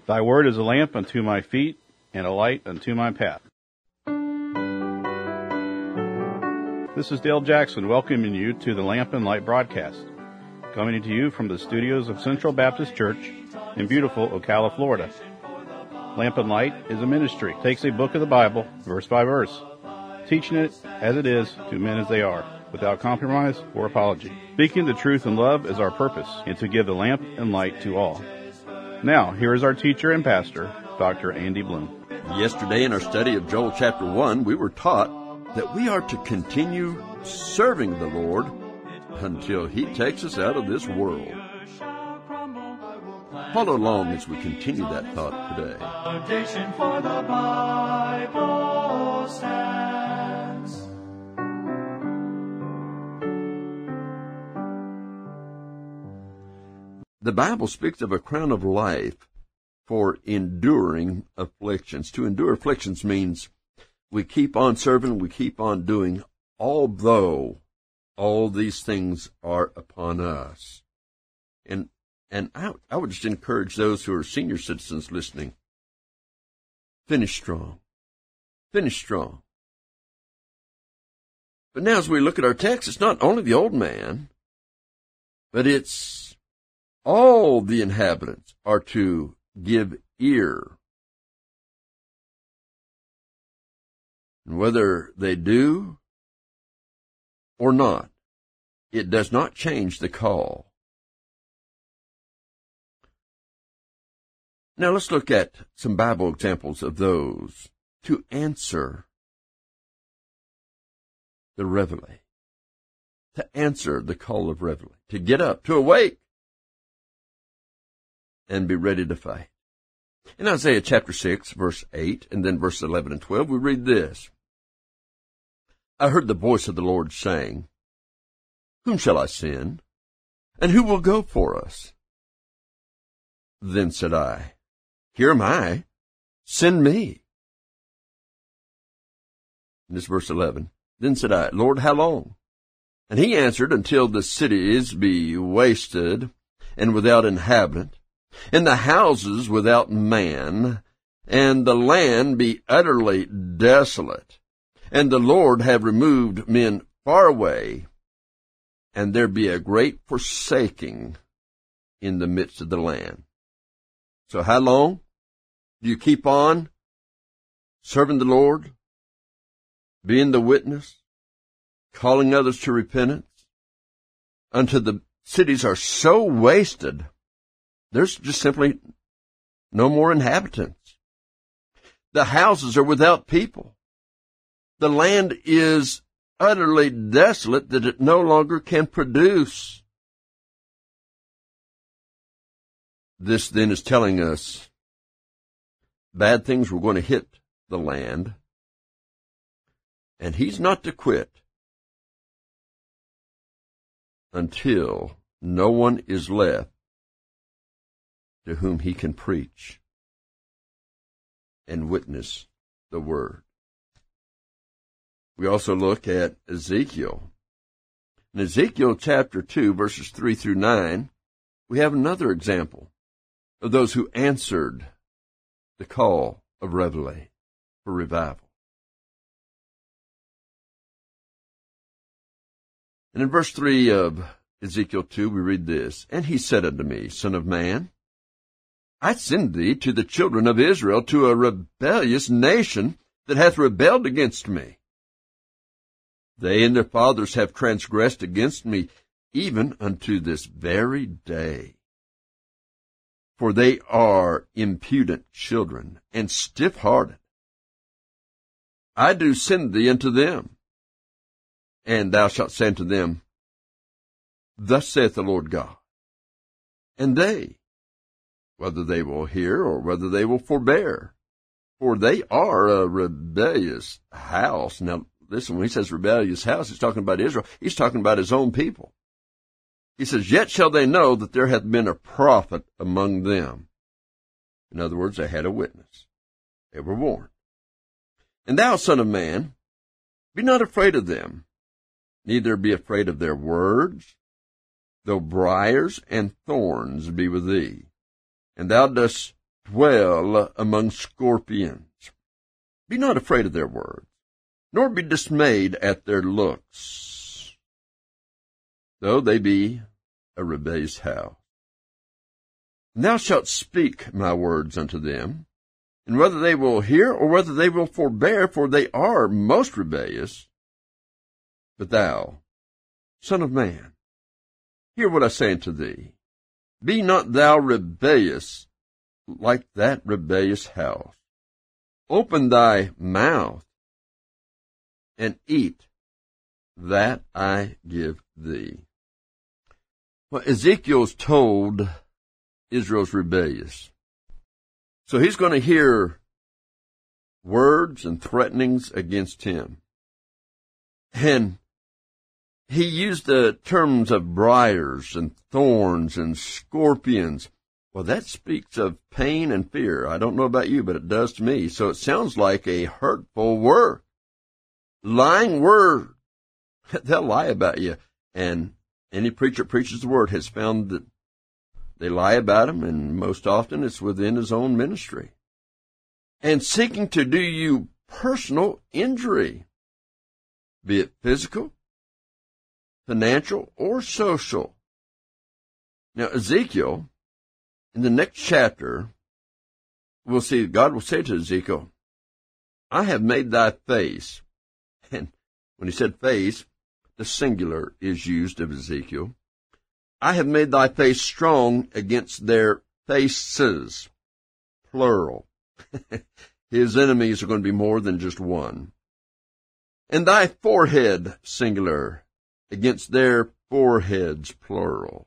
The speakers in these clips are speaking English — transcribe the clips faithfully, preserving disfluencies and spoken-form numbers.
Thy word is a lamp unto my feet, and a light unto my path. This is Dale Jackson welcoming you to the Lamp and Light broadcast, coming to you from the studios of Central Baptist Church in beautiful Ocala, Florida. Lamp and Light is a ministry. It takes a book of the Bible, verse by verse, teaching it as it is to men as they are, without compromise or apology. Speaking the truth in love is our purpose, and to give the lamp and light to all. Now, here is our teacher and pastor, Doctor Andy Bloom. Yesterday in our study of Joel chapter one, we were taught that we are to continue serving the Lord until He takes us out of this world. Follow along as we continue that thought today. Foundation for the Bible stands. The Bible speaks of a crown of life for enduring afflictions. To endure afflictions means we keep on serving, we keep on doing, although all these things are upon us. And and I, I would just encourage those who are senior citizens listening, finish strong. Finish strong. But now as we look at our text, it's not only the old man, but it's all the inhabitants are to give ear. And whether they do or not, it does not change the call. Now let's look at some Bible examples of those to answer the reveille, to answer the call of reveille, to get up, to awake, and be ready to fight. In Isaiah chapter six, verse eight, and then verse eleven and twelve, we read this. I heard the voice of the Lord saying, Whom shall I send? And who will go for us? Then said I, Here am I, send me. And this verse eleven. Then said I, Lord, how long? And he answered, Until the cities be wasted and without inhabitant, and the houses without man, and the land be utterly desolate, and the Lord have removed men far away, and there be a great forsaking in the midst of the land. So how long do you keep on serving the Lord, being the witness, calling others to repentance, until the cities are so wasted, there's just simply no more inhabitants. The houses are without people. The land is utterly desolate that it no longer can produce. This then is telling us bad things were going to hit the land, and he's not to quit until no one is left to whom he can preach and witness the word. We also look at Ezekiel. In Ezekiel chapter two, verses three through nine, we have another example of those who answered the call of reveille for revival. And in verse three of Ezekiel two, we read this, And he said unto me, Son of man, I send thee to the children of Israel, to a rebellious nation that hath rebelled against me. They and their fathers have transgressed against me, even unto this very day. For they are impudent children, and stiff-hearted. I do send thee unto them, and thou shalt say unto them, Thus saith the Lord God. And they, whether they will hear or whether they will forbear, for they are a rebellious house. Now, listen, when he says rebellious house, he's talking about Israel. He's talking about his own people. He says, Yet shall they know that there hath been a prophet among them. In other words, they had a witness. They were warned. And thou, son of man, be not afraid of them, neither be afraid of their words, though briars and thorns be with thee, and thou dost dwell among scorpions. Be not afraid of their words, nor be dismayed at their looks, though they be a rebellious house. And thou shalt speak my words unto them, and whether they will hear or whether they will forbear, for they are most rebellious. But thou, Son of man, hear what I say unto thee. Be not thou rebellious like that rebellious house. Open thy mouth, and eat that I give thee. Well, Ezekiel's told Israel's rebellious. So he's going to hear words and threatenings against him. And he used the terms of briars and thorns and scorpions. Well, that speaks of pain and fear. I don't know about you, but it does to me. So it sounds like a hurtful word. Lying word. They'll lie about you. And any preacher that preaches the word has found that they lie about him, and most often it's within his own ministry. And seeking to do you personal injury, be it physical, financial, or social. Now, Ezekiel, in the next chapter, we'll see God will say to Ezekiel, I have made thy face. And when he said face, the singular is used of Ezekiel. I have made thy face strong against their faces, plural. His enemies are going to be more than just one. And thy forehead, singular, against their foreheads, plural.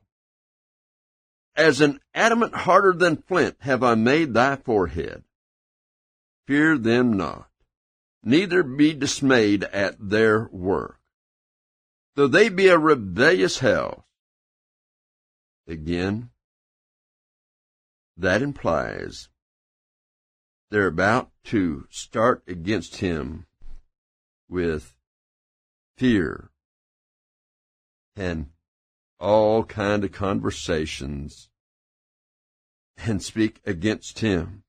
As an adamant harder than flint have I made thy forehead. Fear them not, neither be dismayed at their work. Though they be a rebellious house. Again, that implies they're about to start against him with fear and all kind of conversations and speak against him.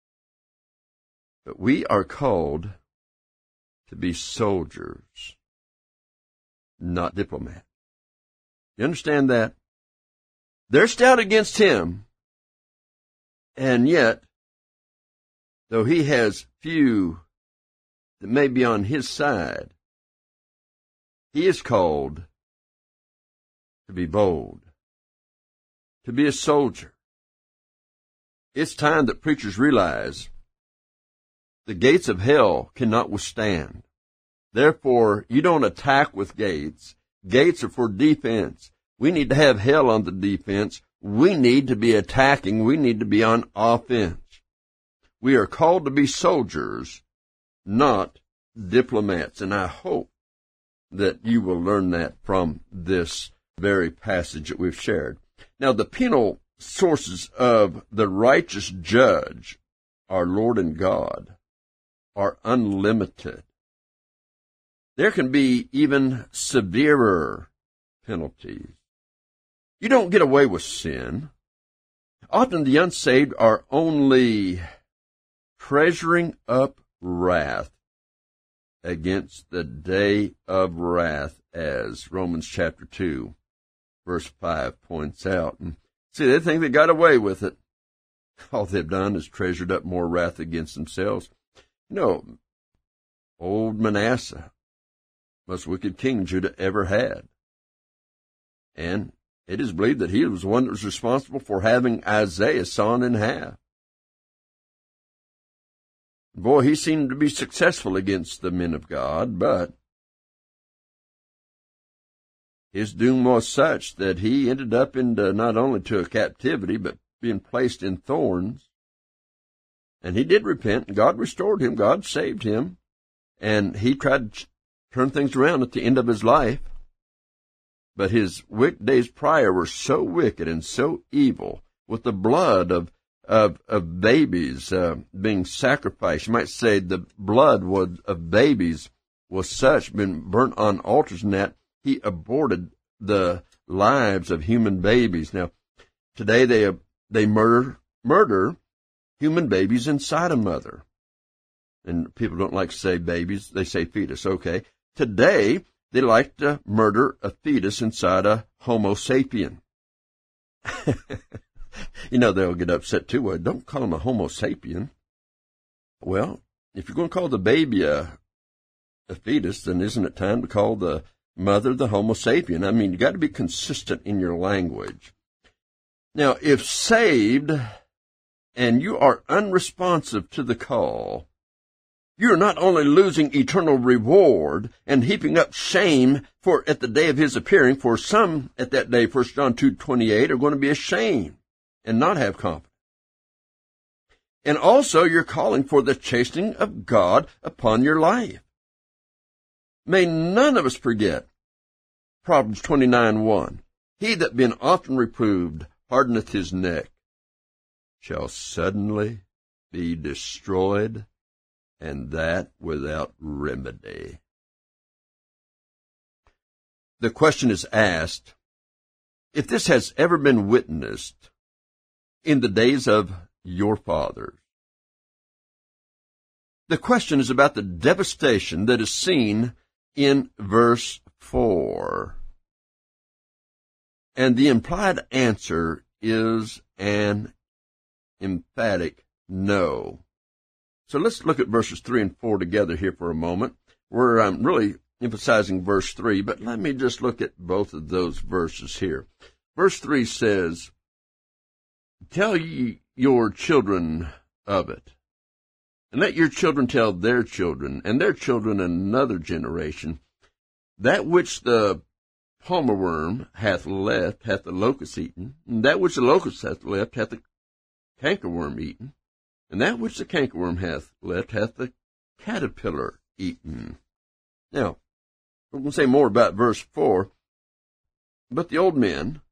But we are called to be soldiers, not diplomats. You understand that? They're stout against him, and yet, though he has few that may be on his side, he is called to be bold, to be a soldier. It's time that preachers realize the gates of hell cannot withstand. Therefore, you don't attack with gates. Gates are for defense. We need to have hell on the defense. We need to be attacking. We need to be on offense. We are called to be soldiers, not diplomats. And I hope that you will learn that from this very passage that we've shared. Now, the penal sources of the righteous judge, our Lord and God, are unlimited. There can be even severer penalties. You don't get away with sin. Often the unsaved are only treasuring up wrath against the day of wrath, as Romans chapter two, verse five points out. And see, they think they got away with it. All they've done is treasured up more wrath against themselves. You know, old Manasseh, most wicked king Judah ever had. And it is believed that he was the one that was responsible for having Isaiah sawn in half. Boy, he seemed to be successful against the men of God, but his doom was such that he ended up into not only to a captivity, but being placed in thorns. And he did repent, and God restored him, God saved him, and he tried to turn things around at the end of his life. But his wicked days prior were so wicked and so evil, with the blood of of, of babies uh, being sacrificed. You might say the blood was, of babies was such, been burnt on altars, and that he aborted the lives of human babies. Now, today they they murder murder human babies inside a mother. And people don't like to say babies, they say fetus. Okay. Today, they like to murder a fetus inside a Homo sapien. You know, they'll get upset too. Well, don't call him a Homo sapien. Well, if you're going to call the baby a, a fetus, then isn't it time to call the mother the Homo sapien? I mean, you got to be consistent in your language. Now, if saved and you are unresponsive to the call, you're not only losing eternal reward and heaping up shame for at the day of his appearing, for some at that day, First John two twenty-eight, are going to be ashamed and not have confidence. And also you're calling for the chastening of God upon your life. May none of us forget Proverbs twenty-nine one. He that been often reproved hardeneth his neck, shall suddenly be destroyed, and that without remedy. The question is asked, if this has ever been witnessed in the days of your fathers. The question is about the devastation that is seen in verse four. And the implied answer is an emphatic no. So let's look at verses three and four together here for a moment. We're um, really emphasizing verse three, but let me just look at both of those verses here. Verse three says, tell ye your children of it, and let your children tell their children, and their children another generation, that which the palmer worm hath left hath the locust eaten, and that which the locust hath left hath the cankerworm eaten, and that which the cankerworm hath left hath the caterpillar eaten. Now, we're going to say more about verse four, but the old men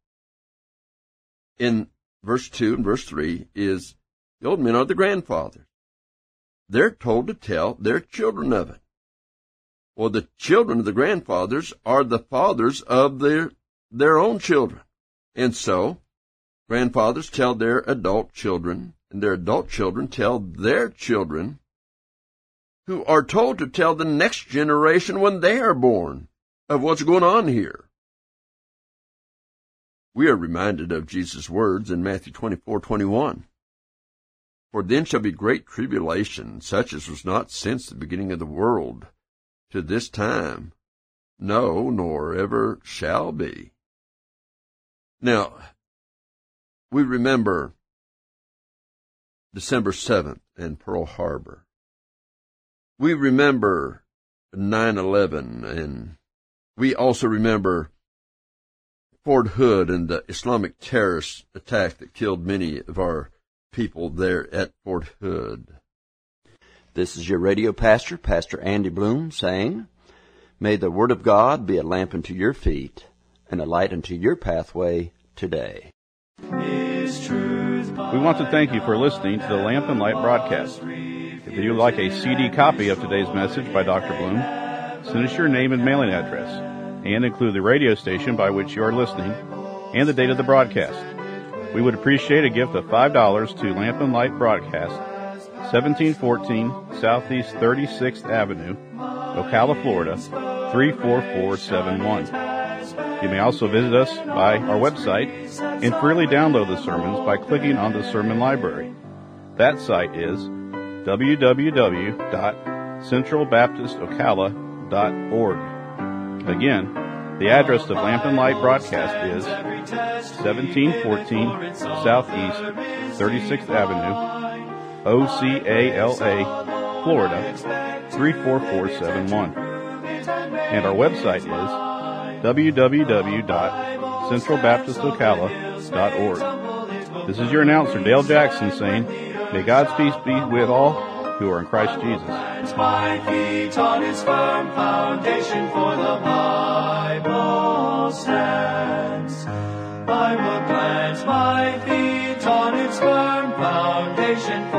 in verse two and verse three is the old men are the grandfathers. They're told to tell their children of it. Well, the children of the grandfathers are the fathers of their, their own children. And so, grandfathers tell their adult children, and their adult children tell their children, who are told to tell the next generation when they are born of what's going on here. We are reminded of Jesus' words in Matthew twenty-four twenty-one. For then shall be great tribulation, such as was not since the beginning of the world to this time, no, nor ever shall be. Now, we remember December seventh and Pearl Harbor. We remember nine eleven, and we also remember Fort Hood and the Islamic terrorist attack that killed many of our people there at Fort Hood. This is your radio pastor, Pastor Andy Bloom, saying, may the Word of God be a lamp unto your feet and a light unto your pathway today. We want to thank you for listening to the Lamp and Light broadcast. If you'd like a C D copy of today's message by Doctor Bloom, send us your name and mailing address, and include the radio station by which you are listening and the date of the broadcast. We would appreciate a gift of five dollars to Lamp and Light Broadcast, seventeen fourteen Southeast thirty-sixth Avenue, Ocala, Florida, three four four seven one. You may also visit us by our website and freely download the sermons by clicking on the sermon library. That site is w w w dot central baptist ocala dot org. Again, the address of Lamp and Light Broadcast is seventeen fourteen Southeast thirty-sixth Avenue, O C A L A, Florida, three four four seven one. And our website is w w w dot central baptist ocala dot org. This is your announcer, Dale Jackson, saying, may God's peace be with all who are in Christ Jesus. My feet on His firm foundation, for the Bible stands. I will plant my feet on its firm foundation,